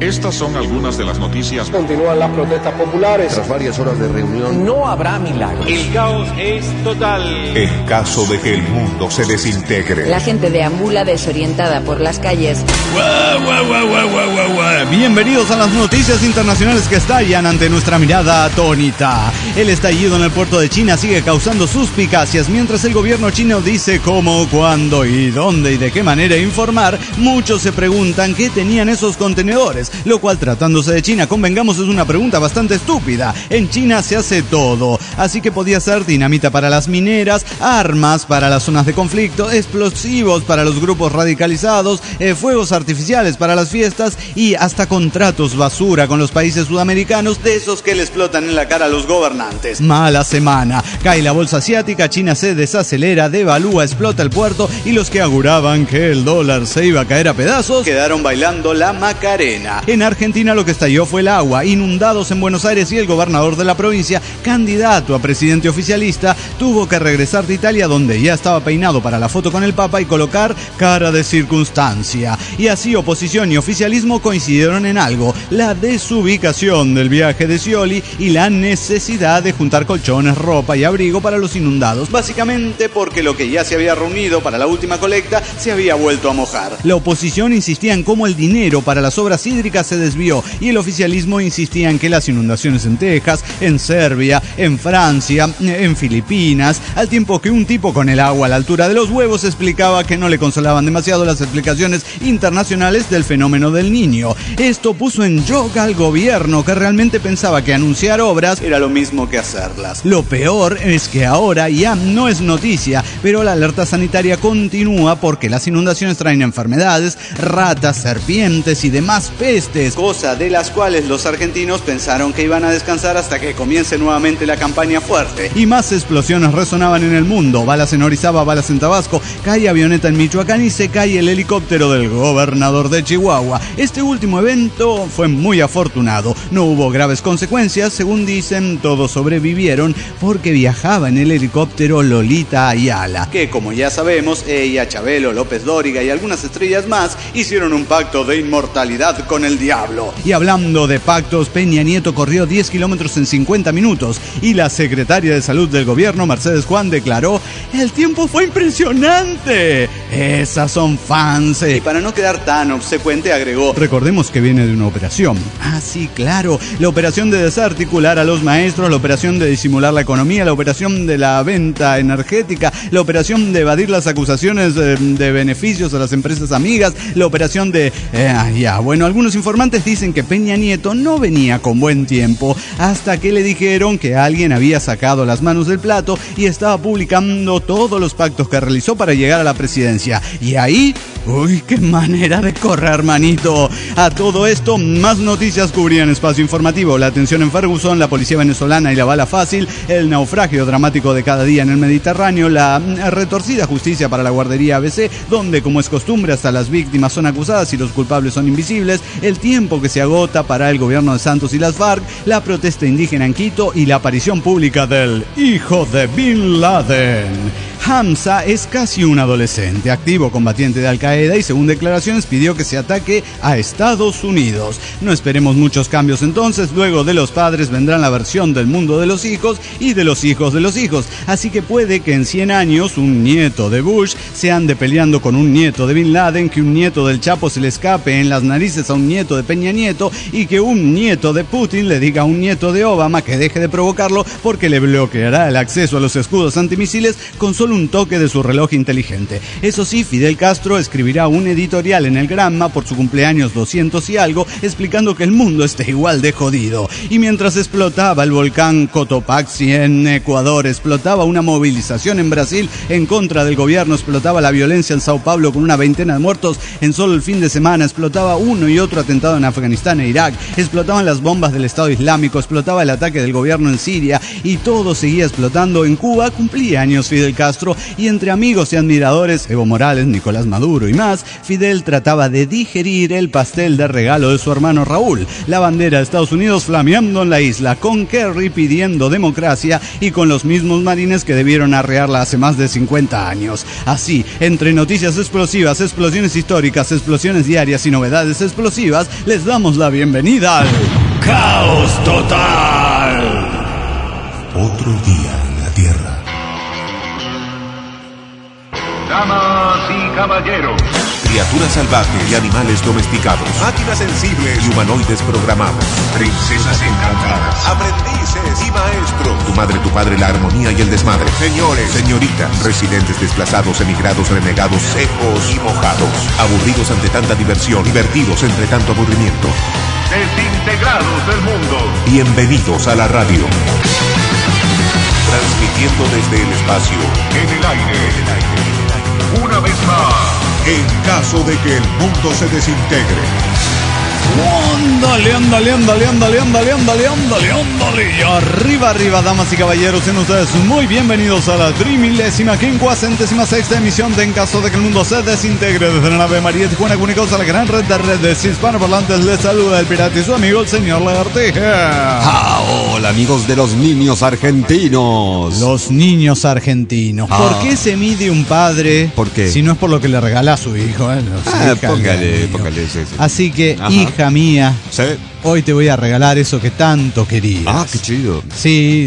Estas son algunas de las noticias. Continúan las protestas populares. Tras varias horas de reunión, no habrá milagros. El caos es total. En caso de que el mundo se desintegre. La gente deambula desorientada por las calles. Bienvenidos a las noticias internacionales que estallan ante nuestra mirada atónita. El estallido en el puerto de China sigue causando suspicacias mientras el gobierno chino dice cómo, cuándo y dónde y de qué manera informar. Muchos se preguntan qué tenían esos contenedores, lo cual, tratándose de China, convengamos, es una pregunta bastante estúpida. En China se hace todo, así que podía ser dinamita para las mineras, armas para las zonas de conflicto, explosivos para los grupos radicalizados, fuegos artificiales para las fiestas y hasta contratos basura con los países sudamericanos, de esos que le explotan en la cara a los gobernantes. Mala semana, cae la bolsa asiática, China se desacelera, devalúa, explota el puerto y los que auguraban que el dólar se iba a caer a pedazos quedaron bailando la Macarena. En Argentina lo que estalló fue el agua, inundados en Buenos Aires, y el gobernador de la provincia, candidato a presidente oficialista, tuvo que regresar de Italia, donde ya estaba peinado para la foto con el Papa, y colocar cara de circunstancia. Y así oposición y oficialismo coincidieron en algo: la desubicación del viaje de Scioli y la necesidad de juntar colchones, ropa y abrigo para los inundados, básicamente porque lo que ya se había reunido para la última colecta se había vuelto a mojar. La oposición insistía en cómo el dinero para las obras hídricas se desvió, y el oficialismo insistía en que las inundaciones en Texas, en Serbia, en Francia, en Filipinas, al tiempo que un tipo con el agua a la altura de los huevos explicaba que no le consolaban demasiado las explicaciones internacionales del fenómeno del Niño. Esto puso en yoga al gobierno, que realmente pensaba que anunciar obras era lo mismo que hacerlas. Lo peor es que ahora ya no es noticia, pero la alerta sanitaria continúa porque las inundaciones traen enfermedades, ratas, serpientes y demás pestes, cosa de las cuales los argentinos pensaron que iban a descansar hasta que comience nuevamente la campaña fuerte. Y más explosiones resonaban en el mundo: balas en Orizaba, balas en Tabasco, cae avioneta en Michoacán y se cae el helicóptero del gobernador de Chihuahua. Este último evento fue muy afortunado, no hubo graves consecuencias, según dicen. Todos sobrevivieron porque viajaba en el helicóptero Lolita Ayala, que, como ya sabemos, ella, Chabelo, López Dóriga y algunas estrellas más hicieron un pacto de inmortalidad con el diablo. Y hablando de pactos, Peña Nieto corrió 10 kilómetros en 50 minutos y la secretaria de Salud del gobierno, Mercedes Juan, declaró: "El tiempo fue impresionante". Esas son fans. Y para no quedar tan obsecuente agregó: "Recordemos que viene de una operación". Ah, sí, claro, la operación de desarticular a los maestros, la operación de disimular la economía, la operación de la venta energética, la operación de evadir las acusaciones de beneficios a las empresas amigas, la operación de... Bueno, algunos informantes dicen que Peña Nieto no venía con buen tiempo hasta que le dijeron que alguien había sacado las manos del plato y estaba publicando todos los pactos que realizó para llegar a la presidencia. Y ahí... ¡Uy, qué manera de correr, manito! A todo esto, más noticias cubrían Espacio Informativo: la tensión en Ferguson, la policía venezolana y la bala fácil, el naufragio dramático de cada día en el Mediterráneo, la retorcida justicia para la guardería ABC, donde, como es costumbre, hasta las víctimas son acusadas y los culpables son invisibles, el tiempo que se agota para el gobierno de Santos y las FARC, la protesta indígena en Quito y la aparición pública del hijo de Bin Laden. Hamza es casi un adolescente, activo combatiente de Al-Qaeda, y según declaraciones pidió que se ataque a Estados Unidos. No esperemos muchos cambios entonces. Luego de los padres vendrán la versión del mundo de los hijos y de los hijos de los hijos. Así que puede que en 100 años un nieto de Bush se ande peleando con un nieto de Bin Laden, que un nieto del Chapo se le escape en las narices a un nieto de Peña Nieto, y que un nieto de Putin le diga a un nieto de Obama que deje de provocarlo porque le bloqueará el acceso a los escudos antimisiles con solo un toque de su reloj inteligente. Eso sí, Fidel Castro escribirá un editorial en el Granma por su cumpleaños 200 y algo, explicando que el mundo está igual de jodido. Y mientras explotaba el volcán Cotopaxi en Ecuador, explotaba una movilización en Brasil en contra del gobierno, explotaba la violencia en Sao Paulo con una veintena de muertos en solo el fin de semana, explotaba uno y otro atentado en Afganistán e Irak, explotaban las bombas del Estado Islámico, explotaba el ataque del gobierno en Siria, y todo seguía explotando. En Cuba cumplía años Fidel Castro, Castro, y entre amigos y admiradores, Evo Morales, Nicolás Maduro y más, Fidel trataba de digerir el pastel de regalo de su hermano Raúl, la bandera de Estados Unidos flameando en la isla, con Kerry pidiendo democracia y con los mismos marines que debieron arrearla hace más de 50 años. Así, entre noticias explosivas, explosiones históricas, explosiones diarias y novedades explosivas, les damos la bienvenida al Caos Total. Otro día en la Tierra. Damas y caballeros, Criaturas salvajes y animales domesticados. Máquinas sensibles y humanoides programados. princesas encantadas, Aprendices y maestros. Tu madre, tu padre, la armonía y el desmadre. Señores, señoritas, residentes desplazados, emigrados, renegados, secos y mojados. Aburridos ante tanta diversión, divertidos entre tanto aburrimiento. desintegrados del mundo. Bienvenidos a la radio. Transmitiendo desde el espacio. En el aire, una vez más. En caso de que el mundo se desintegre. Ándale, ándale, ándale, ándale, ándale, ándale, ándale, ándale. Y arriba, damas y caballeros, sean ustedes muy bienvenidos a la 3556ª emisión de En caso de que el mundo se desintegre. Desde la nave María Tijuana, comunicados a la gran red de redes hispanoparlantes, les saluda el pirata y su amigo el señor Lagartija. Hola amigos de los niños argentinos. Los niños argentinos. ¿Por qué se mide un padre? ¿Por qué? Si no es por lo que le regala a su hijo. Póngale, sí. Así que, Ajá. hija mía, ¿Sí? hoy te voy a regalar eso que tanto querías. Ah, qué chido. Sí,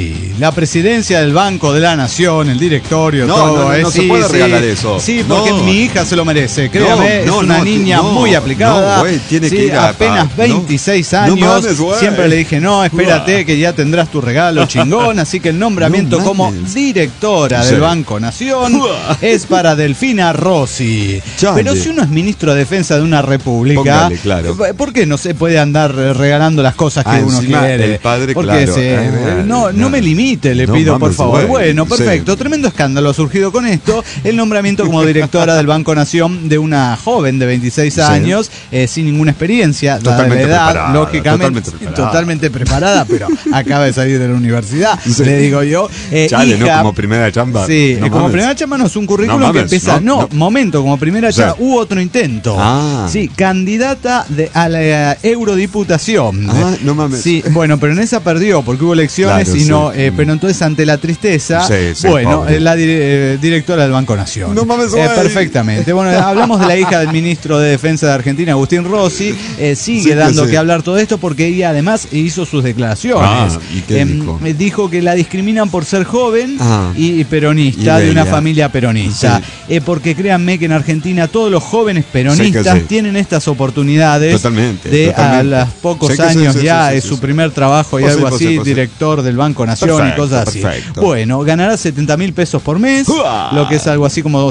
la presidencia del Banco de la Nación, el directorio, todo. No se puede regalar eso. Sí, porque No. mi hija se lo merece, créame, No, es una no, niña no, muy aplicada. no, güey, tiene que ir a- apenas 26 no años. mames, güey. Siempre le dije, no, espérate que ya tendrás tu regalo chingón, así que el nombramiento No como mames. directora Sí. del Banco Nación es para Delfina Rossi. Chale. Pero si uno es ministro de Defensa de una república, Póngale, claro. ¿por qué no se puede andar regalando las cosas que uno encima, quiere? el padre, Porque claro. no me limite, le No pido, por mames, favor. güey. Bueno, perfecto. Sí. Tremendo escándalo ha surgido con esto. El nombramiento como directora del Banco Nación de una joven de 26 Sí. años, sin ninguna experiencia, dada la Totalmente edad, preparada, lógicamente, totalmente preparada, pero acaba de salir de la universidad, Sí. le digo yo. Chale, ¿no? Hija, Como primera chamba. Sí, No como mames. primera chamba no es un currículum No que mames, empieza. no. Momento, como primera Sí. chamba hubo otro intento. Ah. Sí, candidata a la eurodiputación. Ah, no mames. Sí, bueno, pero en esa perdió porque hubo elecciones Claro, y no, sí. pero entonces ante la tristeza, Sí, bueno, pobre. la directora del Banco Nación. No mames, güey. Perfectamente. Bueno, hablamos de la hija del ministro de Defensa de Argentina, Agustín Rossi. Sigue Sí, que dando sí. que hablar todo esto porque ella además hizo sus declaraciones. ¿y qué dijo? Dijo que la discriminan por ser joven Ah. y peronista, Y de una bella. familia peronista. Porque créanme que en Argentina todos los jóvenes peronistas Sí que sí. tienen estas oportunidades Totalmente, de totalmente. a los pocos Sí que sí, años sí, ya sí, es sí, su sí. primer trabajo y Pues sí, algo pues sí, así, pues sí. director del Banco Nación Perfecto, y cosas así. perfecto. Bueno, ganará 70.000 pesos por mes, ¡Uah! lo que es algo así como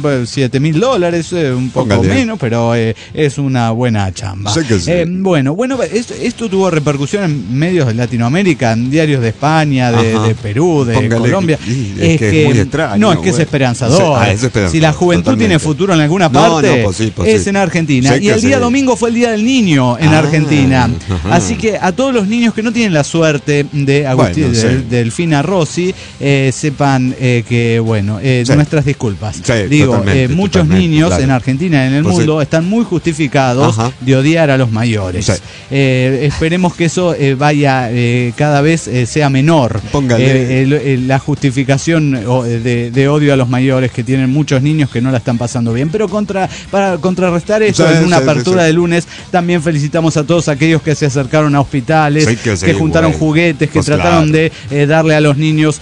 $7.000, un poco Póngale. menos, pero es una buena chamba. Sí que sí. Bueno, esto tuvo repercusión en medios de Latinoamérica, en diarios de España, Ajá. de Perú, de Póngale, Colombia. es que es muy extraño, no, es que es güey. esperanzador. Sí, es esperanzador, Si la juventud totalmente. tiene futuro en alguna No, parte, no, pues sí, pues es sí. en Argentina. Sí Y que el día sí. domingo fue el Día del Niño en Ah, Argentina. ajá. Así que a todos los niños que no tienen la suerte de Agustín, Bueno, sí. de Delfina Rossi, sepan que, bueno, Sí. nuestras disculpas. Sí, Digo, totalmente, muchos totalmente, niños claro. en Argentina y en el Pues sí. mundo están muy justificados Ajá. de odiar a los mayores. Sí. Esperemos que eso vaya cada vez sea menor. Póngale. La justificación de odio a los mayores que tienen muchos niños que no la están pasando bien. Pero para contrarrestar eso, Sí, en una sí, apertura sí. de lunes, también felicitamos a todos aquellos que se acercaron a hospitales, Sí, que sí, que juntaron güey. juguetes, que Pues trataron claro. de darle a los niños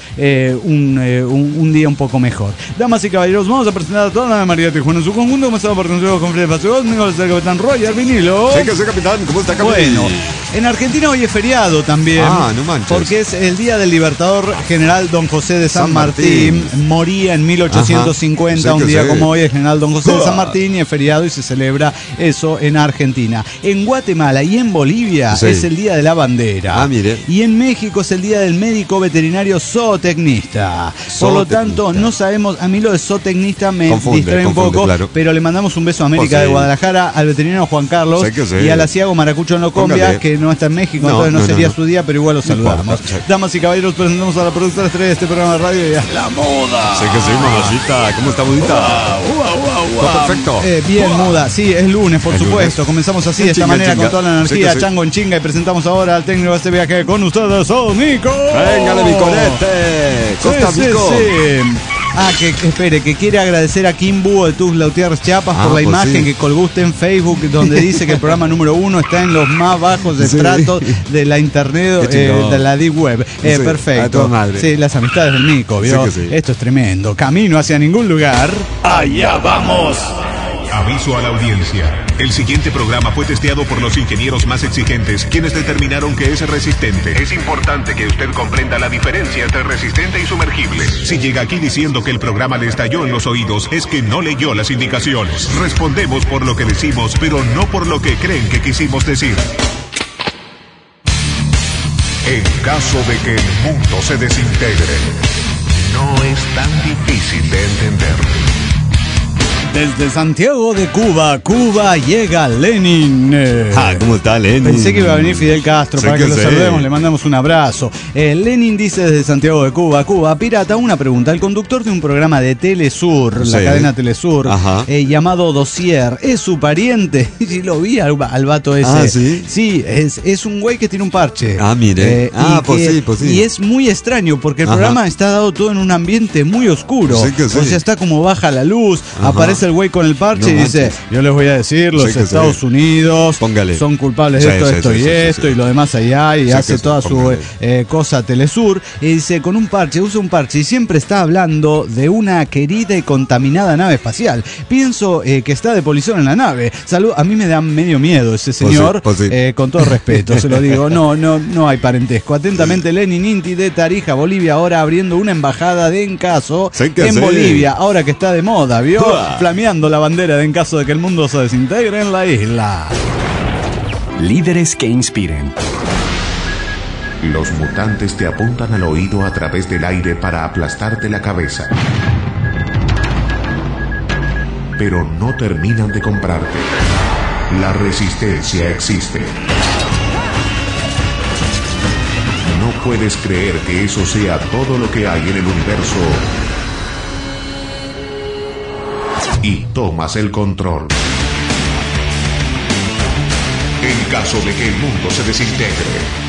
un día un poco mejor. Damas y caballeros, vamos a presentar a toda la María de Tijuana en su conjunto, comenzando por nuestro con Fred Paseos, el capitán Roger Vinilo. Sí que sí, capitán. ¿Cómo está, capitán? Bueno, en Argentina hoy es feriado también. Ah, no manches. Porque es el día del libertador general Don José de San San Martín. Martín. Moría en 1850, Ajá. Sí un que día sí. como hoy, el general Don José de San Martín, y es feriado y se celebra eso en Argentina. En Guatemala y en Bolivia Sí. es el día de la bandera. Ah, mire. Y en México es el día del médico veterinario zootecnista. Por lo tanto, Zootecnista. no sabemos, a mí lo de zootecnista me Confunde, distrae un confunde, poco, claro. pero le mandamos un beso a América Pues sí. de Guadalajara, al veterinario Juan Carlos Sí que sí. y al asiago Maracucho en Locombia, Póngale. que no está en México, entonces no sería su día, pero igual lo saludamos. Damas y caballeros, presentamos a la productora estrella de este programa de radio y a la moda. Sé que sí, mamacita. ¿Cómo está, mudita? Todo perfecto. Bien, muda. Sí, es lunes, por supuesto. Comenzamos así, de esta manera, con toda la energía, chango en chinga, y presentamos ahora al técnico de este viaje con ustedes, Nico. Véngale, mi conete. Sí. Que espere, que quiere agradecer a Kim Búho de Tuzla Gutiérrez Chiapas por la imagen que colgó usted en Facebook, donde dice que el programa número 1 está en los más bajos estratos de la internet, de la deep web. Perfecto. Sí, las amistades del Nico, ¿vio? Esto es tremendo. Camino hacia ningún lugar. ¡Allá vamos! Aviso a la audiencia. El siguiente programa fue testeado por los ingenieros más exigentes, quienes determinaron que es resistente. Es importante que usted comprenda la diferencia entre resistente y sumergible. Si llega aquí diciendo que el programa le estalló en los oídos, es que no leyó las indicaciones. Respondemos por lo que decimos, pero no por lo que creen que quisimos decir. En caso de que el mundo se desintegre, no es tan difícil de entender. Desde Santiago de Cuba llega Lenin. ¿Cómo está Lenin? Pensé que iba a venir Fidel Castro para que lo saludemos, le mandamos un abrazo. Lenin dice desde Santiago de Cuba, pirata, una pregunta. El conductor de un programa de Telesur, la cadena Telesur, llamado Dossier, ¿es su pariente? Sí, lo vi al vato ese. ¿Sí? Sí, es un güey que tiene un parche. Mire. Pues sí. Y es muy extraño porque el programa está dado todo en un ambiente muy oscuro. O sea, está como baja la luz, aparece el güey con el parche y dice, yo les voy a decir, los Estados Unidos son culpables de esto y esto y lo demás allá, y hace toda su cosa Telesur, y dice, con un parche, usa un parche, y siempre está hablando de una querida y contaminada nave espacial. Pienso que está de polizón en la nave. A mí me da medio miedo ese señor, con todo respeto, se lo digo, no hay parentesco. Atentamente, Lenin Inti de Tarija, Bolivia, ahora abriendo una embajada de Encaso en Bolivia, ahora que está de moda, ¿vio? Flameando la bandera en caso de que el mundo se desintegre en la isla. Líderes que inspiren. Los mutantes te apuntan al oído a través del aire para aplastarte la cabeza. Pero no terminan de comprarte. La resistencia existe. No puedes creer que eso sea todo lo que hay en el universo. Y tomas el control. En caso de que el mundo se desintegre.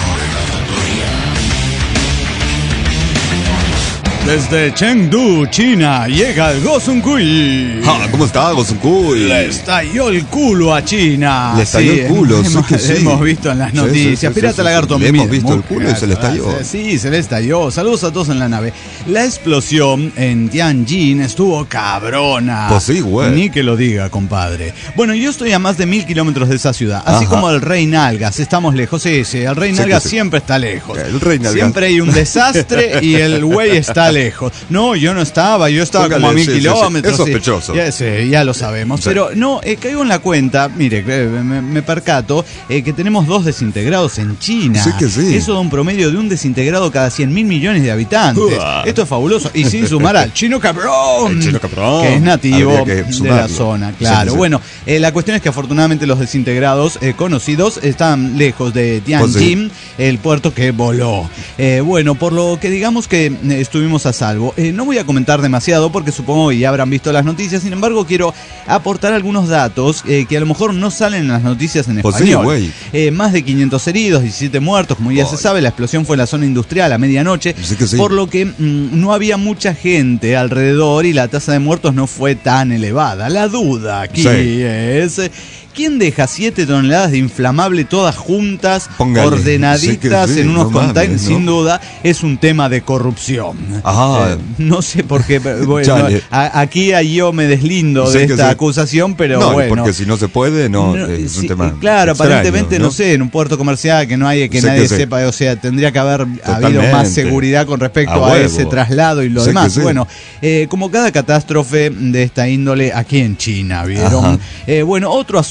Desde Chengdu, China, llega el Gosunkui. ¿Cómo está, Gosunkui? Le estalló el culo a China. Le estalló el culo, hemos visto en las noticias. Pirata Lagarto, le hemos visto el culo y se le estalló. Sí, se le estalló. Saludos a todos en la nave. La explosión en Tianjin estuvo cabrona. Pues sí, güey. Ni que lo diga, compadre. Bueno, yo estoy a más de 1000 kilómetros de esa ciudad. Así como el Rey Nalgas, estamos lejos. Sí, el Rey Nalgas siempre está lejos. El Rey Nalgas. Siempre hay un desastre y el güey está lejos. No, yo no estaba, yo estaba como a 1000 kilómetros. Es sospechoso. Ya lo sabemos. Pero no, caigo en la cuenta, mire, me percato que tenemos 2 desintegrados en China. Eso da un promedio de un desintegrado cada 100.000 millones de habitantes. Esto es fabuloso. Y sin sumar al chino cabrón, que es nativo de la zona. Claro, bueno, la cuestión es que afortunadamente los desintegrados conocidos están lejos de Tianjin, el puerto que voló. Bueno, por lo que digamos que estuvimos a salvo. No voy a comentar demasiado porque supongo que ya habrán visto las noticias. Sin embargo, quiero aportar algunos datos que a lo mejor no salen en las noticias en español. Más de 500 heridos, 17 muertos, como ya se sabe. La explosión fue en la zona industrial a medianoche, por lo que no había mucha gente alrededor y la tasa de muertos no fue tan elevada. La duda aquí es... ¿Quién deja 7 toneladas de inflamable todas juntas, ordenaditas en unos containers? Sin duda es un tema de corrupción. No sé por qué. Bueno, aquí yo me deslindo de esta acusación, pero bueno. Porque si no se puede, es un tema. Claro, extraño, aparentemente, no sé, en un puerto comercial que no hay, que nadie sepa, o sea, tendría que haber habido más seguridad con respecto a ese traslado y lo demás. Bueno, como cada catástrofe de esta índole aquí en China, ¿vieron? Bueno, otro asunto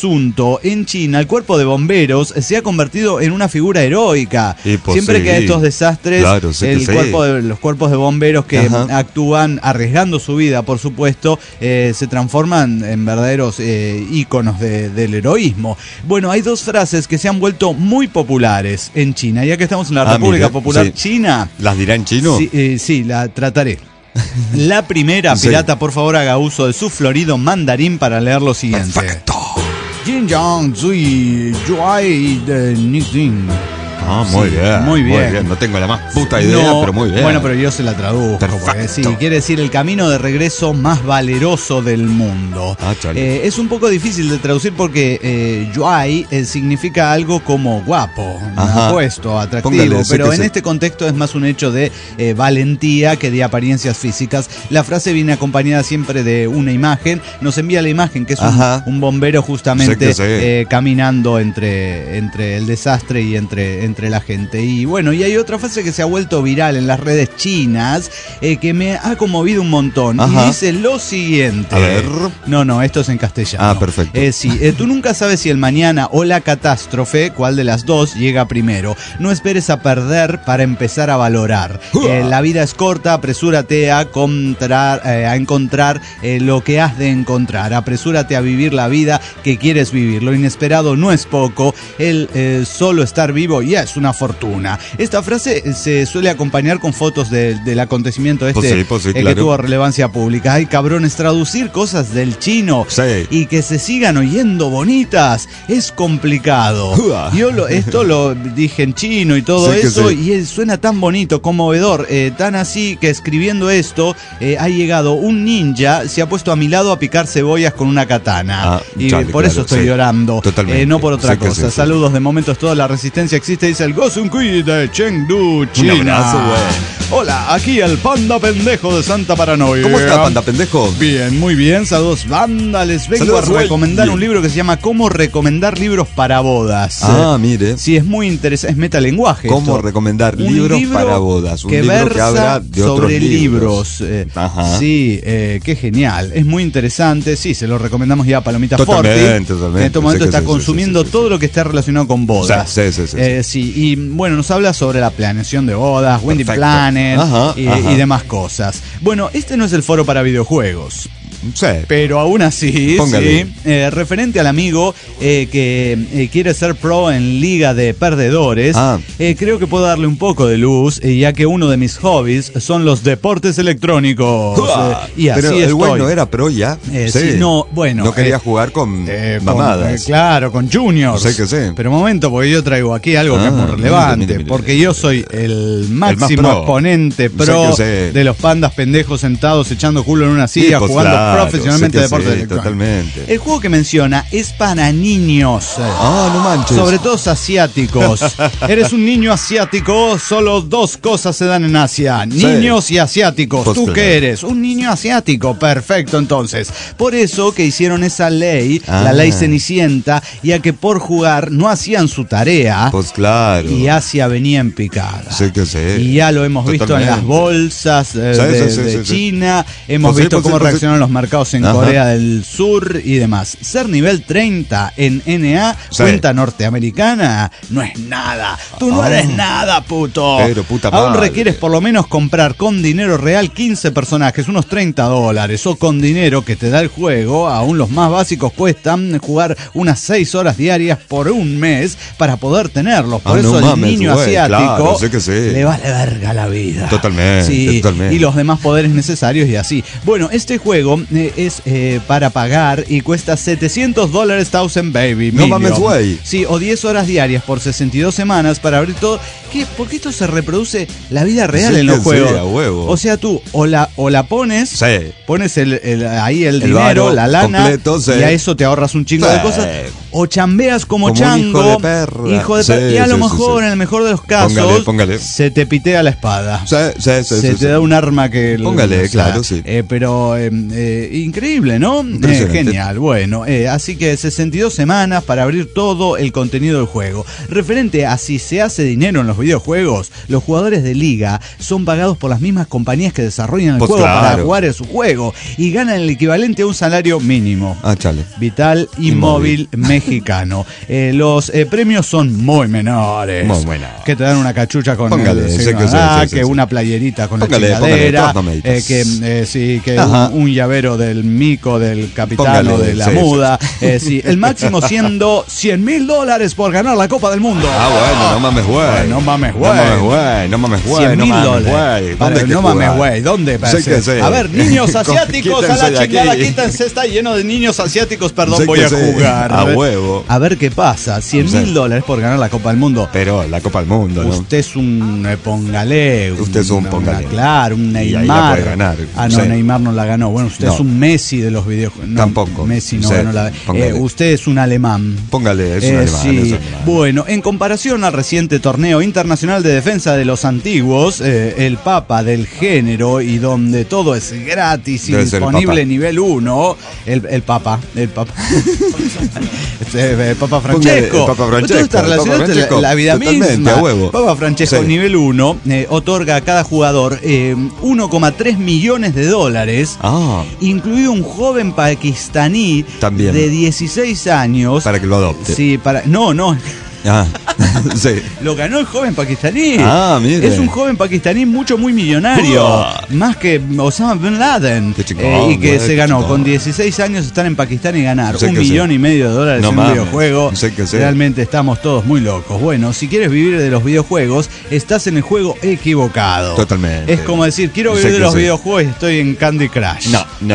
asunto, en China el cuerpo de bomberos se ha convertido en una figura heroica. Pues siempre sí. que hay estos desastres, Claro, sí que sí. los cuerpos de bomberos que actúan arriesgando su vida, por supuesto, se transforman en verdaderos íconos del heroísmo. Bueno, hay dos frases que se han vuelto muy populares en China, ya que estamos en la República Popular China. ¿Las dirá en chino? Sí, la trataré. La primera, pirata, por favor, haga uso de su florido mandarín para leer lo siguiente. Perfecto. Jinjiang Zui Juai de Nixing. Muy bien. Muy bien. No tengo la más puta idea, pero muy bien. Bueno, pero yo se la traduzco. Porque, sí, quiere decir el camino de regreso más valeroso del mundo. Es un poco difícil de traducir porque Yuai significa algo como guapo, apuesto, atractivo. Póngale, pero en este contexto es más un hecho de valentía que de apariencias físicas. La frase viene acompañada siempre de una imagen. Nos envía la imagen, que es un bombero justamente caminando entre el desastre y entre la gente. Y bueno, y hay otra frase que se ha vuelto viral en las redes chinas que me ha conmovido un montón. Y dice lo siguiente. A ver. No, esto es en castellano. Perfecto. Tú nunca sabes si el mañana o la catástrofe, cuál de las dos, llega primero. No esperes a perder para empezar a valorar. La vida es corta, apresúrate a encontrar lo que has de encontrar. Apresúrate a vivir la vida que quieres vivir. Lo inesperado no es poco. El solo estar vivo ya es una fortuna. Esta frase se suele acompañar con fotos del acontecimiento que tuvo relevancia pública. Ay, cabrones, traducir cosas del chino y que se sigan oyendo bonitas es complicado. Esto lo dije en chino y todo eso, y suena tan bonito, conmovedor, tan así que escribiendo esto ha llegado un ninja, se ha puesto a mi lado a picar cebollas con una katana. Por eso estoy llorando. No por otra cosa. Saludos, de momento es toda la resistencia existe, dice el Gosun Kui de Chengdu, China. Un abrazo, güey. Hola, aquí el Panda Pendejo de Santa Paranoia. ¿Cómo está, Panda Pendejo? Bien, muy bien. Saludos, banda. Les vengo a recomendar un libro que se llama Cómo recomendar libros para bodas. Mire. Sí, es muy interesante. Es metalenguaje. Cómo recomendar libros para bodas. Un libro que habla de sobre libros. Sí, qué genial. Es muy interesante. Sí, se lo recomendamos ya a Palomita Forti. Totalmente. En este momento está consumiendo todo lo que está relacionado con bodas. Sí, y bueno, nos habla sobre la planeación de bodas, wedding planner y demás cosas. Bueno, este no es el foro para videojuegos. Pero aún así, referente al amigo que quiere ser pro en Liga de Perdedores, creo que puedo darle un poco de luz, ya que uno de mis hobbies son los deportes electrónicos. Y así pero el güey no era pro ya. No quería jugar con mamadas. Claro, con juniors. Pero un momento, porque yo traigo aquí algo que es muy relevante. Porque yo soy el máximo exponente pro de los pandas pendejos sentados echando culo en una silla jugando profesionalmente deportes electrónicos. Totalmente. El juego que menciona es para niños. No manches. Sobre todo asiáticos. Eres un niño asiático, solo dos cosas se dan en Asia: niños y asiáticos. ¿Tú qué eres? Un niño asiático. Perfecto, entonces. Por eso que hicieron esa ley, la ley Cenicienta, ya que por jugar no hacían su tarea. Pues claro. Y Asia venía en picada. Y ya lo hemos visto en las bolsas de China. Hemos visto cómo reaccionaron los mercados en Corea del Sur y demás. Ser nivel 30 en NA, cuenta norteamericana, no es nada. Tú no eres nada, puto. Pero puta madre. Aún requieres por lo menos comprar con dinero real 15 personajes, unos $30, o con dinero que te da el juego. Aún los más básicos cuestan jugar unas 6 horas diarias por un mes para poder tenerlos. Por eso el niño asiático le vale verga la vida. Totalmente. Y los demás poderes necesarios y así. Bueno, este juego es para pagar y cuesta $700 Thousand Baby. No mames, güey. Sí, o 10 horas diarias por 62 semanas para abrir todo. ¿Por qué esto se reproduce la vida real en los juegos? Huevo. O sea, tú o la pones, pones ahí el dinero, varo, la lana, completo, y a eso te ahorras un chingo de cosas. o chambeas como chango, hijo de perra. y a lo mejor, en el mejor de los casos, Póngale. se te pitea la espada. Se te da un arma que... Póngale, claro, sí. Pero increíble, ¿no? Genial, bueno. Así que 62 semanas para abrir todo el contenido del juego. Referente a si se hace dinero en los videojuegos, los jugadores de liga son pagados por las mismas compañías que desarrollan el juego para jugar en su juego y ganan el equivalente a un salario mínimo. Chale. Vital y móvil mexicano. Los premios son muy menores. Muy buena. Que te dan una cachucha con una playerita con la chingadera, que un llavero del mico del capitano de la muda. El máximo siendo $100,000 por ganar la Copa del Mundo. Bueno, no mames, güey. No mames, güey. $100,000. No mames, güey. ¿Dónde? A ver, niños asiáticos, a la chingada, quítense, está lleno de niños asiáticos, perdón, voy a jugar. A huevo. A ver qué pasa. $100,000 por ganar la Copa del Mundo. Pero la Copa del Mundo, ¿no? Usted es un Pongalé. Usted es un Pongalé. Claro, un Neymar. Y ahí la puede ganar. Neymar no la ganó. Bueno, usted es un Messi de los videojuegos. Tampoco. Messi no ganó la... usted es un alemán. Póngale, es un alemán. Sí. Es un alemán. Bueno, en comparación al reciente torneo internacional de defensa de los antiguos, el Papa del género, y donde todo es gratis y disponible nivel 1, el Papa Francesco. Todo está relacionado la vida misma. Papa Francesco nivel 1 otorga a cada jugador $1,3 millones, incluido un joven pakistaní de 16 años. Para que lo adopte. Sí, no. Sí. Lo ganó el joven pakistaní. Mire. Es un joven pakistaní muy millonario. Más que Osama Bin Laden. Y que se ganó con 16 años estar en Pakistán y ganar $1,5 millones en un videojuego. Realmente estamos todos muy locos. Bueno, si quieres vivir de los videojuegos, estás en el juego equivocado. Totalmente. Es como decir, quiero vivir de los videojuegos y estoy en Candy Crush.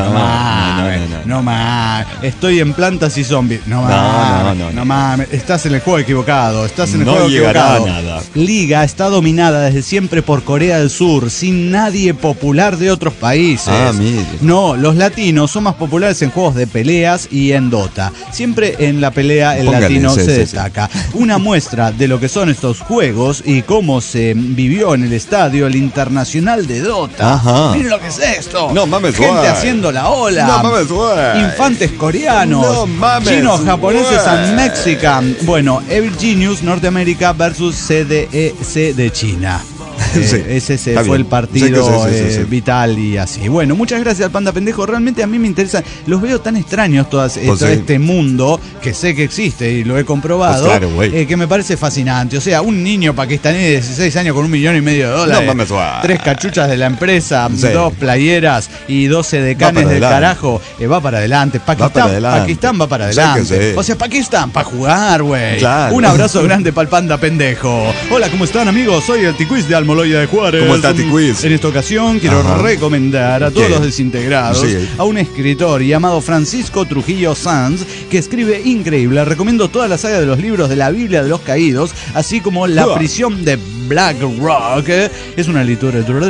No más. Estoy en Plantas y Zombies. No mames. Estás en el juego equivocado. Estás en el juego equivocado. Nada. Liga está dominada desde siempre por Corea del Sur, sin nadie popular de otros países. Mire. No, los latinos son más populares en juegos de peleas y en Dota. Siempre en la pelea el latino se destaca. Una muestra de lo que son estos juegos y cómo se vivió en el estadio el Internacional de Dota. Miren lo que es esto. No mames, gente haciendo la ola. No mames, infantes coreanos. No mames, chinos, japoneses and Mexican. Bueno, Evil Genius Norteamérica versus CDEC de China. Ese fue el partido Vital y así. Bueno, muchas gracias al Panda Pendejo. Realmente a mí me interesa. Los veo tan extraños todo este mundo que sé que existe y lo he comprobado. Que me parece fascinante. O sea, un niño pakistaní de 16 años con $1,5 millones. 3 cachuchas de la empresa, 2 playeras y 12 decanes del carajo. Va para adelante. Pakistán va para adelante. O sea, Pakistán para jugar, güey. Claro. Un abrazo grande para el Panda Pendejo. Hola, ¿cómo están, amigos? Soy el Tiquiz de Almoloya de Juárez. ¿Cómo está, Tiquiz? En esta ocasión quiero recomendar a todos los desintegrados a un escritor llamado Francisco Trujillo Sanz, que escribe increíble. Recomiendo toda la saga de los libros de la Biblia de los Caídos, así como La prisión de Black Rock. Es una literatura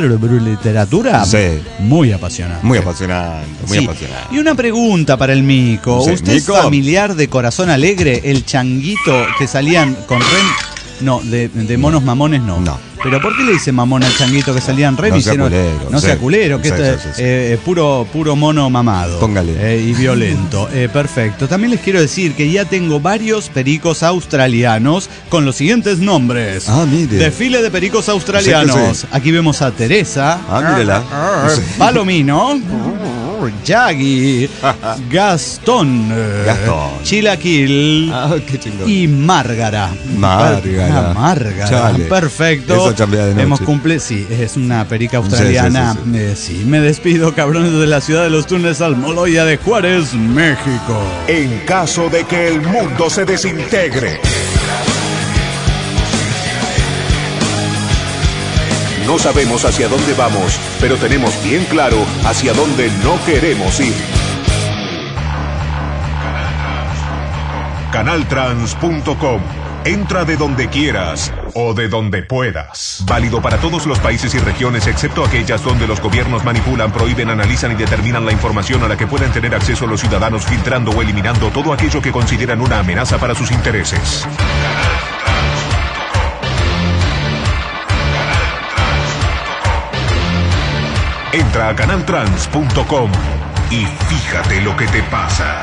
muy apasionante. Muy apasionante. Y una pregunta para el Mico. ¿Usted es familiar de Corazón Alegre, el changuito que salían con No, de monos mamones no. Pero ¿por qué le dice mamón al changuito que salía en Remis? No sea culero, que puro mono mamado. Póngale. Y violento. Perfecto. También les quiero decir que ya tengo varios pericos australianos con los siguientes nombres. Mire. Desfile de pericos australianos. Aquí vemos a Teresa. Mírela. Palomino. Yagi, Gastón, Chilaquil y Márgara. Chale. Perfecto. Eso chambea de noche. Hemos cumplido. Sí, es una perica australiana. Sí. Me despido, cabrones, de la ciudad de los túneles Almoloya de Juárez, México. En caso de que el mundo se desintegre, no sabemos hacia dónde vamos, pero tenemos bien claro hacia dónde no queremos ir. Canaltrans.com Entra de donde quieras o de donde puedas. Válido para todos los países y regiones, excepto aquellas donde los gobiernos manipulan, prohíben, analizan y determinan la información a la que pueden tener acceso los ciudadanos, filtrando o eliminando todo aquello que consideran una amenaza para sus intereses. Entra a canaltrans.com y fíjate lo que te pasa.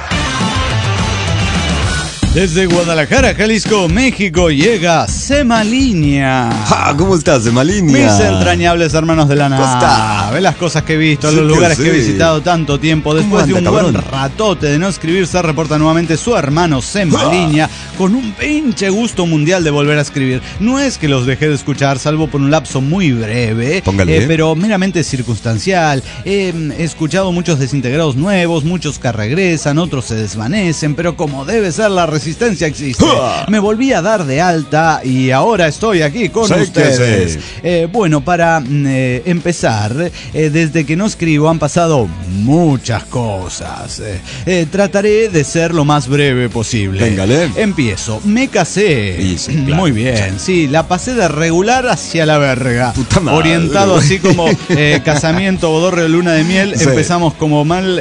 Desde Guadalajara, Jalisco, México, llega Semalínea. ¿Cómo estás, Semalínea? Mis entrañables hermanos de la nave. Las cosas que he visto, los lugares que he visitado tanto tiempo. Después de un buen ratote de no escribir, se reporta nuevamente su hermano Semalínea con un pinche gusto mundial de volver a escribir. No es que los dejé de escuchar, salvo por un lapso muy breve, pero meramente circunstancial. He escuchado muchos desintegrados nuevos, muchos que regresan, otros se desvanecen, pero como debe ser, la resistencia existe. Me volví a dar de alta y ahora estoy aquí con ustedes. Bueno, para empezar, desde que no escribo han pasado muchas cosas. Trataré de ser lo más breve posible. Véngale. Empiezo. Me casé. Sí, claro. Muy bien. Sí, la pasé de regular hacia la verga. Puta madre. Orientado así como casamiento, bodorrio, luna de miel. Sí. Empezamos como mal.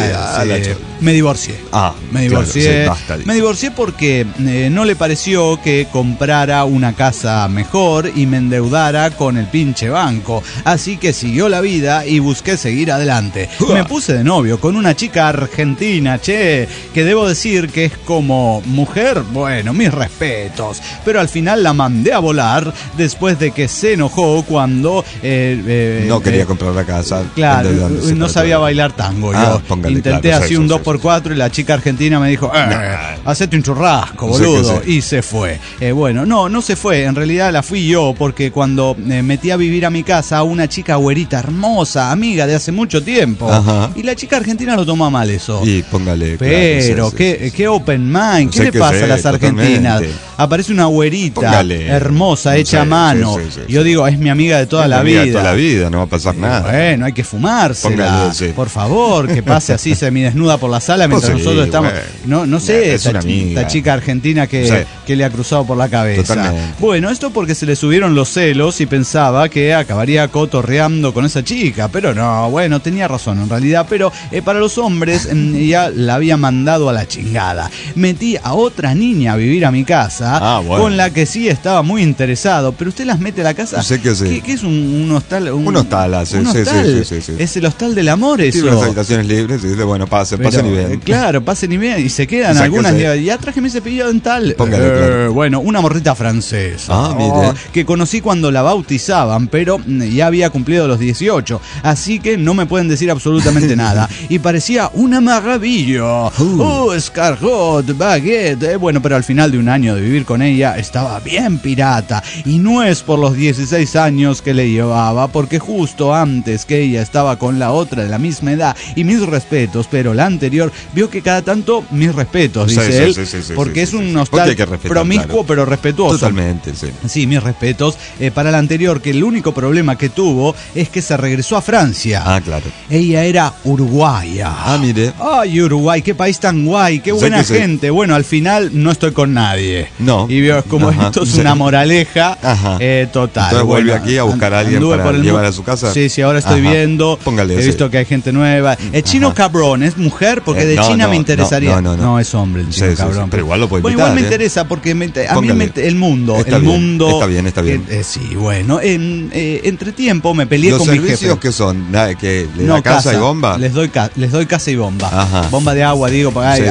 Me divorcié. Me divorcié. Claro, sí, me divorcié porque no le pareció que comprara una casa mejor y me endeudara con el pinche banco. Así que siguió la vida y busqué seguir adelante. Me puse de novio con una chica argentina, que debo decir que es como mujer, bueno, mis respetos. Pero al final la mandé a volar después de que se enojó cuando... no quería comprar la casa. Claro, no sabía bailar tango. Yo intenté así un 2x4 y la chica argentina me dijo, hacete un churrasco, boludo. Sí. Y se fue. Bueno, no se fue. En realidad la fui yo, porque cuando metí a vivir a mi casa a una chica güerita hermosa, amiga de hace mucho tiempo. Y la chica argentina lo tomó mal eso. Y póngale. Pero, claro, qué open mind. ¿Qué le pasa a las argentinas? Aparece una güerita hermosa, hecha a mano. Yo digo, es mi amiga de toda la vida. De toda la vida, no va a pasar nada. Bueno, hay que fumársela. Por favor, que pase así semidesnuda por la sala mientras nosotros estamos... No sé, esta chica argentina que le ha cruzado por la cabeza. Totalmente. Bueno, esto porque se le subieron los celos y pensaba que acabaría cotorreando con esa chica, pero no, bueno, tenía razón en realidad, pero para los hombres ya la había mandado a la chingada. Metí a otra niña a vivir a mi casa, con la que sí estaba muy interesado, pero usted las mete a la casa. Sé que sí. ¿Qué es un hostal? Un hostal, sí. Es el hostal del amor, eso. Tiene unas habitaciones libres y dice, bueno, pasen y bien. Claro, pasen y bien, y se quedan algunas. Ya traje mi cepillo dental. Claro. Bueno, una morrita francesa. Mire. Que conocí cuando la bautizaban, pero ya había cumplido los 18. Así que no me pueden decir absolutamente nada. Y parecía una maravilla. Escargot, baguette. Bueno, pero al final de un año de vivir con ella, estaba bien pirata. Y no es por los 16 años que le llevaba, porque justo antes que ella estaba con la otra de la misma edad. Y mis respetos, pero la anterior vio que cada tanto mis respetos, dice él, porque es un hostal promiscuo, pero respetuoso. Totalmente, sí. Sí, mis respetos. Para la anterior, que el único problema que tuvo es que se regresó a Francia. Claro. Ella era uruguaya. Mire. Ay, Uruguay, qué país tan guay, qué buena gente. Bueno, al final no estoy con nadie. No. Y veo como esto es una moraleja total. Entonces vuelve aquí a buscar a alguien para llevar a su casa. Sí, ahora estoy viendo. Póngale, he visto que hay gente nueva. El chino cabrón, ¿es mujer? Porque de China me interesaría. No, es hombre el chino cabrón. Pero igual lo puede invitar. Igual me interesa porque a mí el mundo. Está bien. Sí, bueno. Entre tiempo me peleé con mi jefe. ¿Los servicios que son? ¿Que le da casa y bomba? Les doy casa y bomba. Bomba de agua, digo.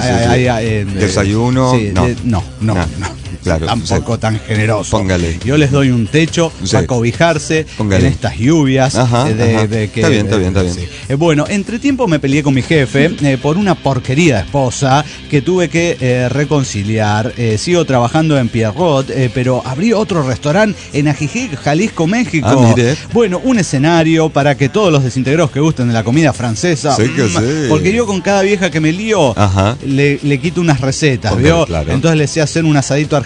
¿Desayuno? Sí, no. Claro, tampoco tan generoso. Póngale. Yo les doy un techo para cobijarse en estas lluvias. Está bien. Sí. Bueno, entre tiempo me peleé con mi jefe por una porquería de esposa que tuve que reconciliar. Sigo trabajando en Pierrot, pero abrí otro restaurante en Ajijic, Jalisco, México. Mire. Bueno, un escenario para que todos los desintegrados que gusten de la comida francesa. Porque yo con cada vieja que me lío le quito unas recetas, ¿vio? Claro. Entonces le sé hacer un asadito argentino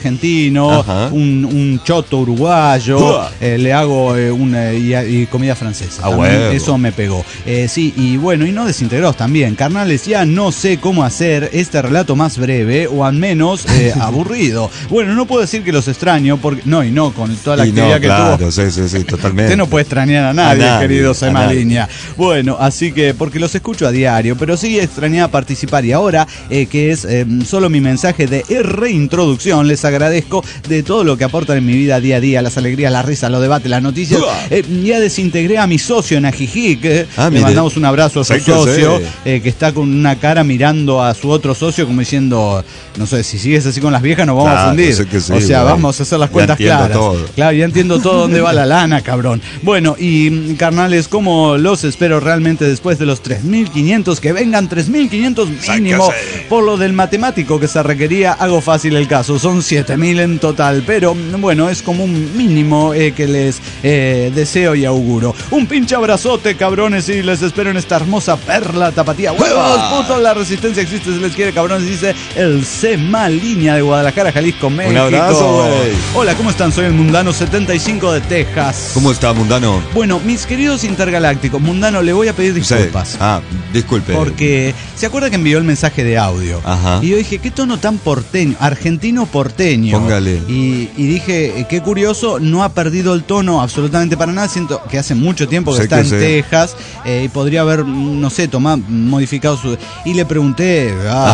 argentino, un choto uruguayo, le hago y comida francesa. También, eso me pegó. Sí, y bueno, y no desintegrados también. Carnales, ya no sé cómo hacer este relato más breve o al menos aburrido. Bueno, no puedo decir que los extraño, porque no, con toda la actividad que tuvo. Sí, totalmente. Usted no puede extrañar a nadie, querido Semalinha. Bueno, así que, porque los escucho a diario, pero sí extrañaba participar. Y ahora, que es solo mi mensaje de reintroducción, les agradezco de todo lo que aportan en mi vida día a día, las alegrías, las risas, los debates, las noticias. Ya desintegré a mi socio en Ajijic. Le mandamos un abrazo a su socio, que está con una cara mirando a su otro socio como diciendo, no sé, si sigues así con las viejas nos vamos a fundir. Sí, o sea, vamos a hacer las cuentas claras. Todo. Claro, ya entiendo todo dónde va la lana, cabrón. Bueno, y carnales, como los espero realmente después de los 3.500, que vengan 3.500 mínimo. Por lo del matemático que se requería, hago fácil el caso, son 7.000 en total, pero bueno, es como un mínimo que les deseo y auguro. Un pinche abrazote, cabrones, y les espero en esta hermosa perla tapatía. ¡Huevos, putos! La resistencia existe, se les quiere, cabrones, dice el Semalinha de Guadalajara, Jalisco, México. Un abrazo, güey. Hola, ¿cómo están? Soy el Mundano 75 de Texas. ¿Cómo está, Mundano? Bueno, mis queridos intergalácticos, Mundano, le voy a pedir disculpas. Disculpe. Porque se acuerda que envió el mensaje de audio. Y yo dije, qué tono tan porteño, argentino porteño. Póngale. Y dije, qué curioso, no ha perdido el tono absolutamente para nada. Siento que hace mucho tiempo que está en Texas y podría haber, no sé, modificado su... Y le pregunté,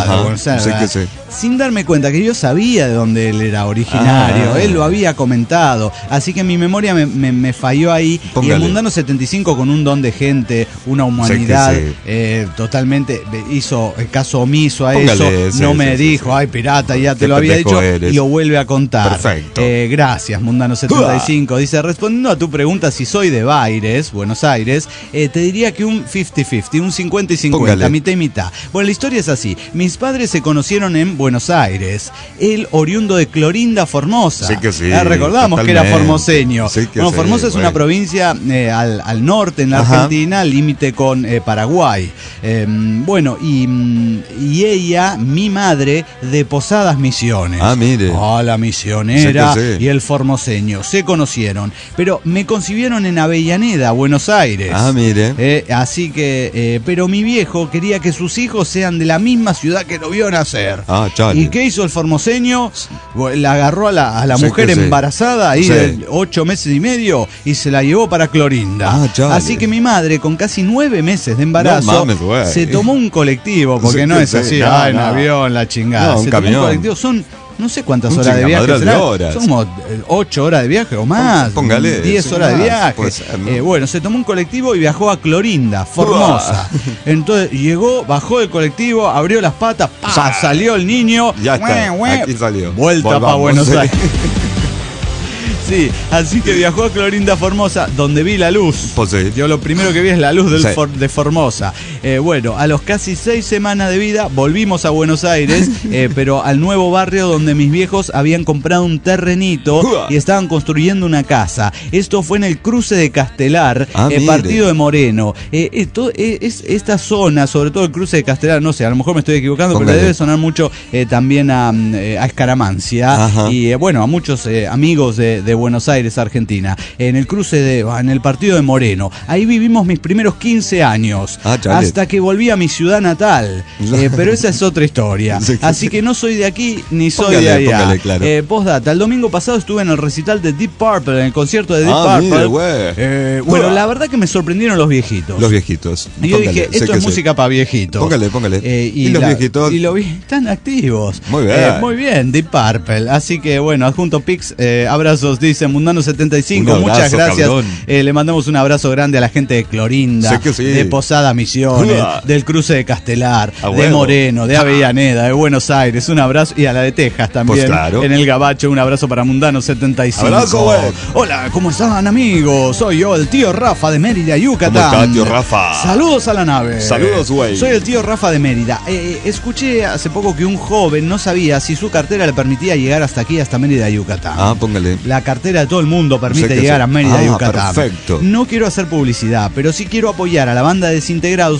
sin darme cuenta que yo sabía de dónde él era originario. Él lo había comentado. Así que mi memoria me falló ahí. Póngale. Y el Mundano 75, con un don de gente, una humanidad totalmente, hizo caso omiso a eso. No me dijo, ay, pirata, ya te lo había dicho. Y lo vuelve a contar. Perfecto. Gracias, Mundano 75. Dice, respondiendo a tu pregunta si soy de Baires, Buenos Aires, te diría que un 50-50, un 50 y 50, póngale. Mitad y mitad. Bueno, la historia es así. Mis padres se conocieron en Buenos Aires. Él oriundo de Clorinda, Formosa. Sí que sí. Recordamos totalmente. Que era formoseño. Sí que Formosa es una provincia al norte en la Argentina, límite con Paraguay. Bueno, y ella, mi madre, de Posadas Misiones. Mire. La misionera y el formoseño se conocieron, pero me concibieron en Avellaneda, Buenos Aires. Mire. Así que, pero mi viejo quería que sus hijos sean de la misma ciudad que lo vio nacer. ¿Y qué hizo el formoseño? La agarró a la mujer embarazada ahí de 8 meses y medio y se la llevó para Clorinda. Así que mi madre, con casi 9 meses de embarazo, se tomó un colectivo, porque no es así, en avión, la chingada. Se tomó un colectivo, son... No sé cuántas horas de viaje será. Son como 8 horas de viaje o más. Póngale. 10 horas de viaje. Ser, ¿no? Bueno, se tomó un colectivo y viajó a Clorinda, Formosa. Entonces llegó, bajó del colectivo, abrió las patas, salió el niño. Ya está, aquí salió. Vuelta para Buenos Aires. Sí, así que viajó a Clorinda, Formosa, donde vi la luz. Yo lo primero que vi es la luz de Formosa. Bueno, a los casi 6 semanas de vida volvimos a Buenos Aires, pero al nuevo barrio donde mis viejos habían comprado un terrenito y estaban construyendo una casa. Esto fue en el cruce de Castelar, partido de Moreno. Esta zona, sobre todo el cruce de Castelar, no sé, a lo mejor me estoy equivocando, pero le debe sonar mucho también a Escaramancia. Y bueno, a muchos amigos de Buenos Aires, Argentina, en el cruce en el partido de Moreno. Ahí vivimos mis primeros 15 años, hasta que volví a mi ciudad natal. Pero esa es otra historia. Así que no soy de aquí ni soy de allá. Claro. Postdata, el domingo pasado estuve en el recital de Deep Purple, en el concierto de Deep Purple. Bueno, la verdad que me sorprendieron los viejitos. Y yo dije, esto es música para viejitos. Póngale. Y los viejitos. Y están activos. Muy bien, Deep Purple. Así que bueno, adjunto pics, abrazos, dice Mundano 75. Abrazo, muchas gracias. Le mandamos un abrazo grande a la gente de Clorinda, de Posadas Misiones, del cruce de Castelar, de Moreno, de Avellaneda, de Buenos Aires. Un abrazo. Y a la de Texas también. En el Gabacho, un abrazo para Mundano 75. Abrazo, güey. Hola, ¿cómo están, amigos? Soy yo, el tío Rafa de Mérida, Yucatán. ¿Cómo está, tío Rafa? Saludos a la nave. Saludos, güey. Soy el tío Rafa de Mérida. Escuché hace poco que un joven no sabía si su cartera le permitía llegar hasta aquí, hasta Mérida, Yucatán. Póngale. La cartera de todo el mundo permite llegar a Mérida, Yucatán. Perfecto. No quiero hacer publicidad, pero sí quiero apoyar a la banda de Desintegrados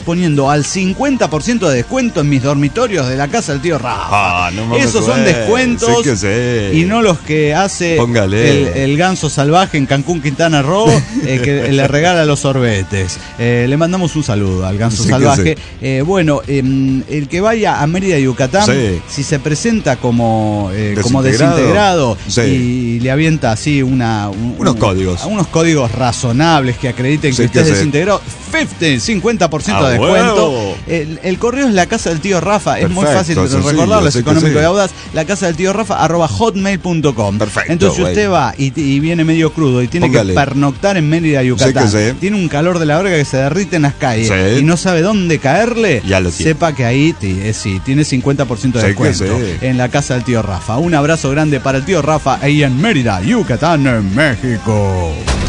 disponiendo al 50% de descuento en mis dormitorios de la casa del tío Rafa. No mames, esos son descuentos sí que sé. y no los que hace el ganso salvaje en Cancún, Quintana Roo, que le regala los sorbetes. Le mandamos un saludo al ganso salvaje. Bueno, el que vaya a Mérida, Yucatán, si se presenta como desintegrado y le avienta así unos códigos razonables que acrediten que usted es desintegrado, 50% de descuento. El correo es la casa del tío Rafa. Es muy fácil de recordarlo, es económico y audaz. La casa del tío Rafa @hotmail.com. Entonces, si usted va y viene medio crudo y tiene que pernoctar en Mérida, Yucatán, tiene un calor de la verga que se derrite en las calles y no sabe dónde caerle, sepa que ahí tiene 50% de descuento en la casa del tío Rafa. Un abrazo grande para el tío Rafa ahí en Mérida, Yucatán, en México.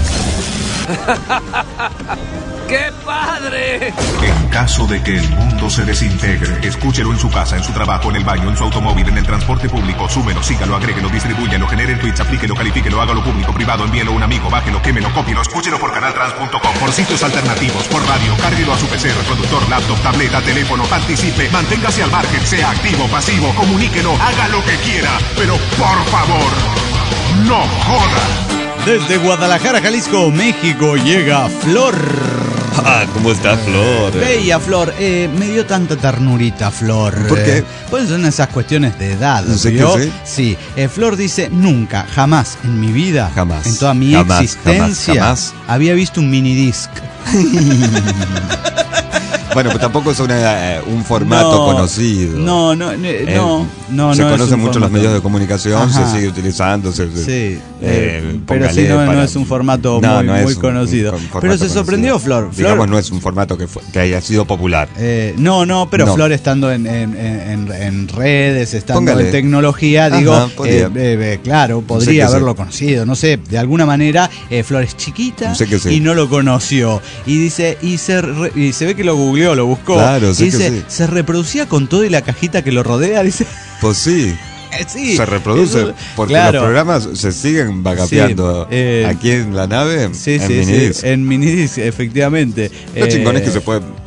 ¡Qué padre! En caso de que el mundo se desintegre, escúchelo en su casa, en su trabajo, en el baño, en su automóvil, en el transporte público. Súmelo, sígalo, agréguelo, distribúyelo, genere tweets, aplíquelo, califíquelo, hágalo público, privado, envíelo a un amigo, bájelo, quémelo, cópielo, escúchelo por canaltrans.com, por sitios alternativos, por radio, cárguelo a su PC, reproductor, laptop, tableta, teléfono, participe, manténgase al margen, sea activo, pasivo, comuníquelo, haga lo que quiera, pero por favor, no joda. Desde Guadalajara, Jalisco, México, llega Flor. ¿Cómo está Flor? Bella Flor, me dio tanta ternurita Flor. ¿Por qué? Pues son esas cuestiones de edad, ¿no sé ¿vio? qué Sí, Flor dice, nunca, jamás en mi vida, en toda mi existencia, había visto un minidisc. Bueno, pero tampoco es un formato conocido. No. Se conocen mucho los medios de comunicación, se sigue utilizando. Pero sí, no es un formato muy conocido. Pero se sorprendió Flor. Digamos, no es un formato que haya sido popular. Pero Flor estando en redes, estando en tecnología, claro, podría haberlo conocido. No sé, de alguna manera, Flor es chiquita y no lo conoció. Y dice, y se ve que lo googleó, lo buscó. Claro, y dice, se reproducía con todo y la cajita que lo rodea, dice. Pues sí. Se reproduce porque los programas se siguen backupeando aquí en la nave. En Minidisc, efectivamente. Lo chingón es que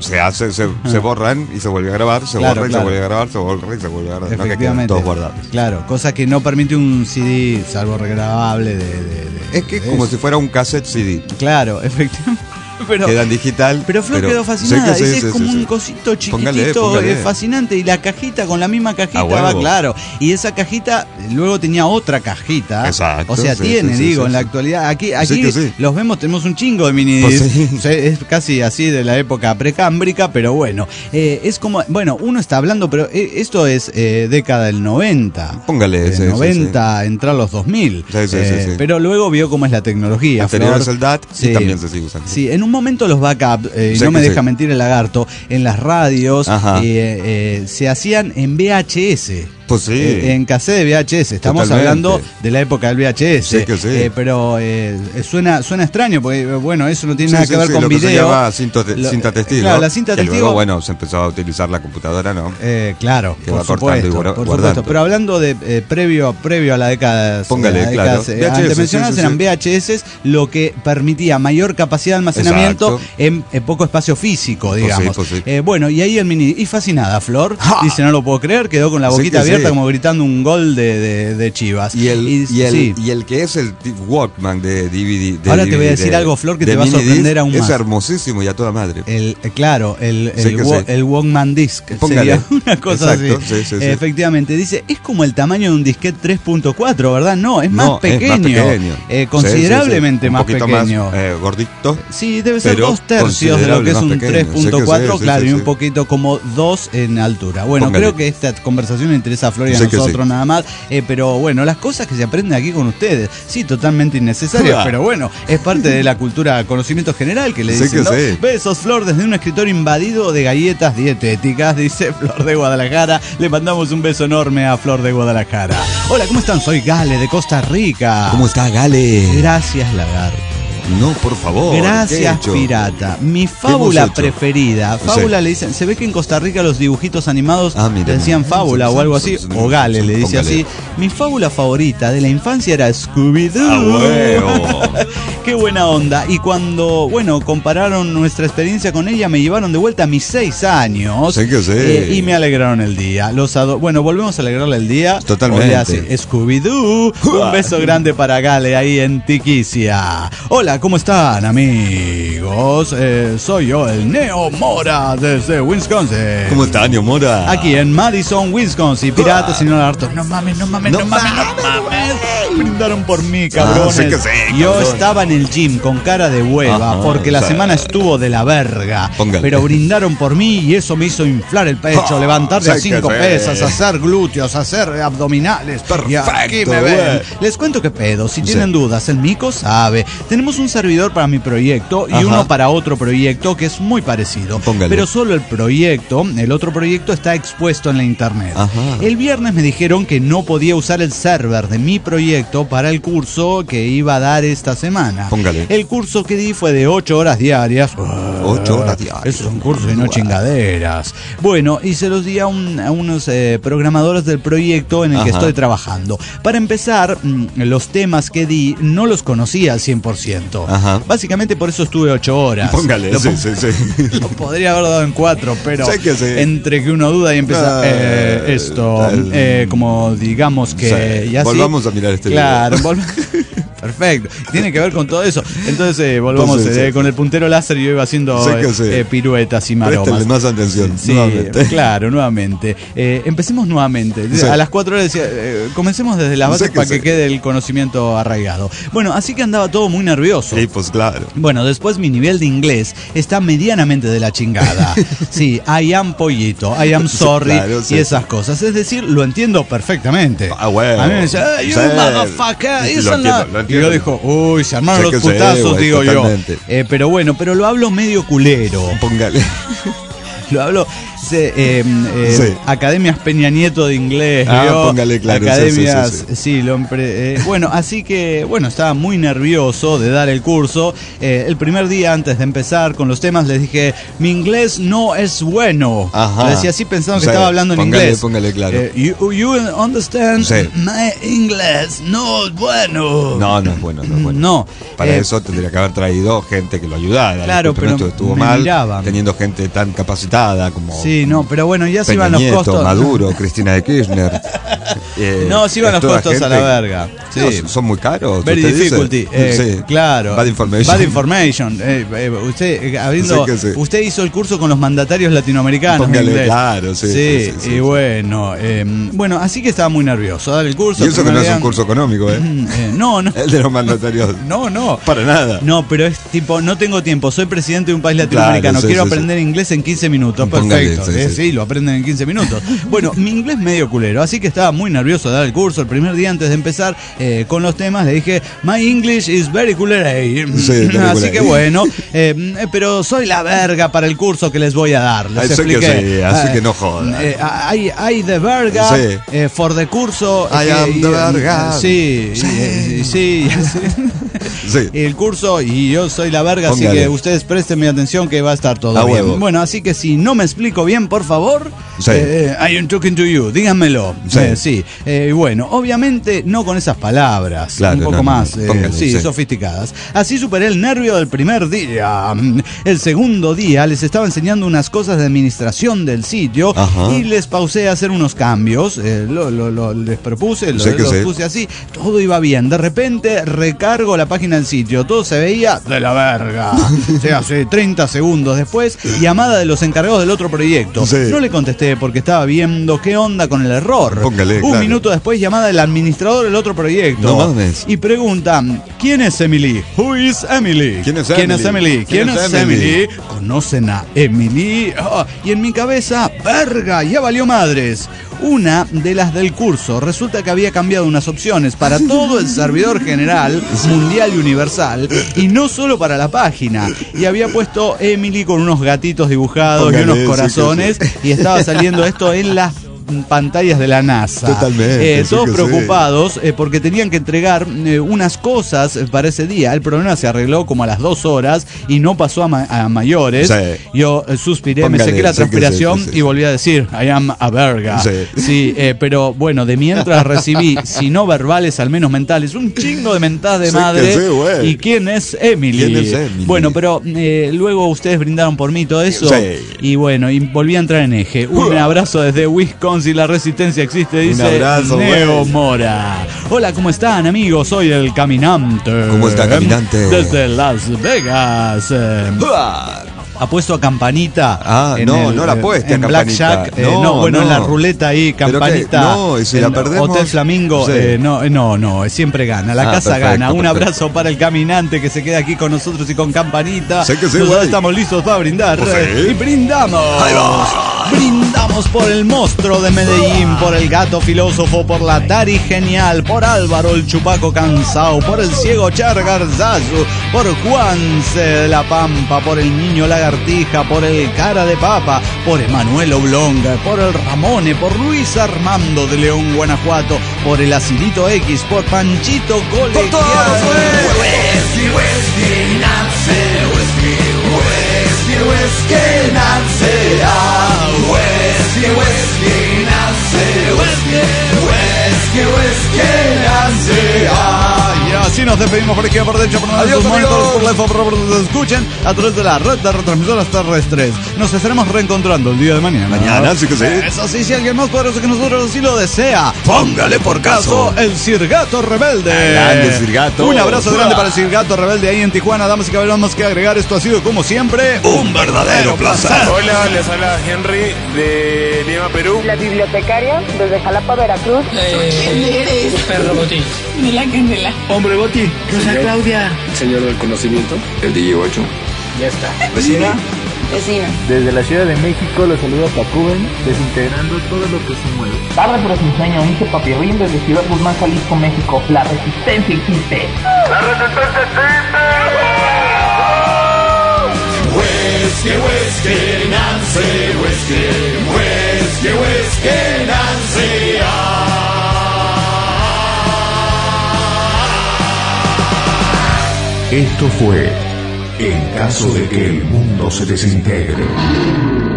se borran y se vuelve a grabar, se borra y se vuelve a grabar, se borra y se vuelve a grabar. Efectivamente. Todos guardados. Claro, cosa que no permite un CD, salvo regrabable es que como si fuera un cassette CD. Claro, efectivamente. Queda en digital. Pero Flor quedó fascinada. Es como un cosito chiquitito, póngale. Fascinante. Y la cajita, con la misma cajita, va claro. Y esa cajita luego tenía otra cajita. Exacto. O sea, en la actualidad. Aquí los vemos, tenemos un chingo de mini. Es casi así de la época precámbrica, pero bueno. Es como, uno está hablando, pero esto es década del 90. Póngale. 90, entrar los 2000. Pero luego vio cómo es la tecnología. Anterior es el DAT y también se sigue usando. Sí, en un momento los backups, no me deja mentir el lagarto, en las radios se hacían en VHS. Pues sí. En cassette de VHS. Estamos hablando de la época del VHS. Pero suena extraño, porque eso no tiene nada que ver con lo video. Que se llama cinta testigo. Claro, la cinta testigo. Luego, se empezó a utilizar la computadora, ¿no? Claro, que por supuesto. Pero hablando de previo a la década. Póngale, claro. Antes mencionadas eran VHS, lo que permitía mayor capacidad de almacenamiento en poco espacio físico, digamos. Y ahí el mini. Y fascinada, Flor. Dice, no lo puedo creer, quedó con la boquita abierta. Como gritando un gol de Chivas. Y el que es el Walkman de DVD. Ahora te voy a decir algo, Flor, que te va a sorprender aún más. Es hermosísimo y a toda madre. El Walkman Disc. Póngale. Una cosa así. Efectivamente. Dice, es como el tamaño de un disquete 3.4, ¿verdad? No, es más pequeño. Considerablemente más pequeño. Más gordito. Sí, debe ser 2/3 de lo que es un 3.4, claro, y un poquito como 2 en altura. Bueno, creo que esta conversación le interesa a Flor y a nosotros nada más, pero las cosas que se aprenden aquí con ustedes, totalmente innecesarias, pero es parte de la cultura, conocimiento general que le dicen, ¿no? Besos, Flor, desde un escritorio invadido de galletas dietéticas, dice Flor de Guadalajara. Le mandamos un beso enorme a Flor de Guadalajara. Hola, ¿cómo están? Soy Gale de Costa Rica. ¿Cómo está, Gale? Gracias, lagarto. No, por favor. Gracias, pirata. Mi fábula preferida. Fábula le dicen. Se ve que en Costa Rica los dibujitos animados le decían fábula o algo así. O Gale le dice así. Mi fábula favorita de la infancia era Scooby-Doo. Qué buena onda. Y cuando, bueno, compararon nuestra experiencia con ella, me llevaron de vuelta a mis 6 años. Sí que sí. Y me alegraron el día. Bueno, volvemos a alegrarle el día. Totalmente. Scooby-Doo. Un beso grande para Gale ahí en Tiquicia. Hola, ¿cómo están, amigos? Soy yo, el Neo Mora desde Wisconsin. ¿Cómo está, Neo Mora? Aquí en Madison, Wisconsin. Piratas y no hartos. No mames. Brindaron por mí, cabrones. Sí que sí, yo estaba en el gym con cara de hueva porque la semana estuvo de la verga. Póngale. Pero brindaron por mí y eso me hizo inflar el pecho, levantar de a 5 pesas, hacer glúteos, hacer abdominales. Perfecto, y aquí me ven. Les cuento qué pedo. Si tienen dudas, el Mico sabe. Tenemos un servidor para mi proyecto y uno para otro proyecto que es muy parecido. Póngale. Pero solo el otro proyecto está expuesto en la internet. El viernes me dijeron que no podía usar el server de mi proyecto para el curso que iba a dar esta semana. Póngale. El curso que di fue de 8 horas diarias. 8 horas diarias. Eso es un curso y no chingaderas. Bueno, y se los di a unos programadores del proyecto en el que estoy trabajando. Para empezar, los temas que di no los conocía al 100%. Básicamente por eso estuve 8 horas. Póngale, sí. Lo podría haber dado en 4, pero entre que uno duda y empieza como digamos que sí. Y así, volvamos a mirar este video. Perfecto, tiene que ver con todo eso. Entonces volvamos con el puntero láser. Yo iba haciendo piruetas y maromas. Préstale más atención. Sí, nuevamente. Claro, nuevamente. Empecemos nuevamente. A las 4 horas decía, comencemos desde la base para que quede el conocimiento arraigado. Bueno, así que andaba todo muy nervioso. Sí, pues claro. Bueno, después mi nivel de inglés está medianamente de la chingada. Sí, I am pollito, I am sorry, y esas cosas. Es decir, lo entiendo perfectamente. Bueno. A mí me dice, you motherfucker, y yo dijo, uy, se armaron los putazos, digo totalmente. Pero bueno, pero lo hablo medio culero. Póngale. Lo hablo Academias Peña Nieto de inglés. Póngale, claro. Academias, bueno, así que, estaba muy nervioso de dar el curso. El primer día antes de empezar con los temas les dije, mi inglés no es bueno. Lo decía así pensando que estaba hablando en inglés. Póngale, claro. You understand, my English no es bueno. No es bueno. No. Para eso tendría que haber traído gente que lo ayudara. Claro, pero estuvo mal, teniendo gente tan capacitada como... Sí, pero bueno, ya se iban los costos. Maduro, Cristina de Kirchner. Se iban los costos a la verga. Sí. No, son muy caros. Very difficulty. Claro. Bad information. Usted hizo el curso con los mandatarios latinoamericanos. Póngale, claro, sí. Y bueno, así que estaba muy nervioso dar el curso. Y eso que no es un curso económico, No. El de los mandatarios. No. Para nada. No, pero es tipo, no tengo tiempo, soy presidente de un país latinoamericano, quiero aprender inglés en 15 minutos. Perfecto. Sí, lo aprenden en 15 minutos. Bueno, mi inglés medio culero, así que estaba muy nervioso de dar el curso. El primer día antes de empezar con los temas le dije, my English is very culero. Así que bueno, pero soy la verga para el curso que les voy a dar. Les expliqué. Así que no jodan. I the verga for the curso. I am the verga. Sí. El curso y yo soy la verga. Póngale. Así que ustedes presten mi atención que va a estar todo bien. Huevo. Bueno, así que si no me explico bien, por favor, I am talking to you, díganmelo. Bueno, obviamente no con esas palabras, un poco más sofisticadas. Así superé el nervio del primer día. El segundo día les estaba enseñando unas cosas de administración del sitio y les pausé a hacer unos cambios. Les propuse, los puse así, todo iba bien. De repente recargo la página del sitio, todo se veía de la verga. Hace 30 segundos después, llamada de los encargados del otro proyecto. No le contesté porque estaba viendo qué onda con el error. Un minuto después, llamada del administrador del otro proyecto. No mames. Y pregunta, ¿quién es Emily? Who is Emily? ¿Quién es Emily? ¿Conocen a Emily? Y en mi cabeza, verga, ya valió madres. Una de las del curso resulta que había cambiado unas opciones para todo el servidor general, mundial y universal, y no solo para la página. Y había puesto Emily con unos gatitos dibujados y unos corazones, y estaba saliendo esto en las pantallas de la NASA. Totalmente. Todos preocupados porque tenían que entregar unas cosas para ese día. El problema se arregló como a las 2 horas y no pasó a mayores. Sí. Yo suspiré, me sequé la transpiración y volví a decir, I am a verga. Sí, pero bueno, de mientras recibí, si no verbales, al menos mentales, un chingo de mentadas de madre. ¿Y quién es Emily? Bueno, pero luego ustedes brindaron por mí todo eso. Y bueno, y volví a entrar en eje. Un abrazo desde Wisconsin, la resistencia existe, dice Neo Mora. Hola, ¿cómo están, amigos? Soy el caminante. ¿Cómo está, caminante? Desde Las Vegas. Apuesto a campanita. No la apueste a campanita. Blackjack. En la ruleta ahí, campanita. Y si la perdemos. Hotel Flamingo. No, siempre gana. La casa gana. Perfecto. Un abrazo para el caminante que se queda aquí con nosotros y con campanita. Nosotros estamos listos para brindar. Y brindamos. Ahí va. Brindamos por el monstruo de Medellín, por el gato filósofo, por la Tari genial, por Álvaro el chupaco cansado, por el ciego Char Garzazu, por Juanse de la Pampa, por el niño lagartija, por el cara de papa, por Emanuel Oblonga, por el Ramone, por Luis Armando de León, Guanajuato, por el Acidito X, por Panchito Colegial. Por todos, y así nos despedimos por aquí, por derecho, por sus monitores, por la por nos escuchen a través de la red de retransmisoras terrestres. Nos estaremos reencontrando el día de mañana. Mañana, sí que sí. Eso sí, si alguien más poderoso que nosotros así lo desea, póngale por caso el Sirgato Rebelde. Grande Sirgato. Un abrazo grande para el Sirgato Rebelde ahí en Tijuana. Damas y caballeros, más que agregar, esto ha sido como siempre un verdadero placer. Hola, les habla Henry de Lima, Perú. La bibliotecaria desde Jalapa, Veracruz. ¿Quién eres? Perro Botín. Nela Candela. Hombre Botín. Rosa Claudia. Señor del conocimiento. El DJ8. Ya está. Vecina. Vecina. Desde la Ciudad de México los saluda Tacuben, desintegrando todo lo que se mueve. Tarde pero sin sueño, dice Papirrín desde Ciudad Guzmán, Jalisco, México. La resistencia existe. ¡La resistencia existe! Whiskey, Nancy, whiskey, Nancy. Esto fue En caso de que el mundo se desintegre.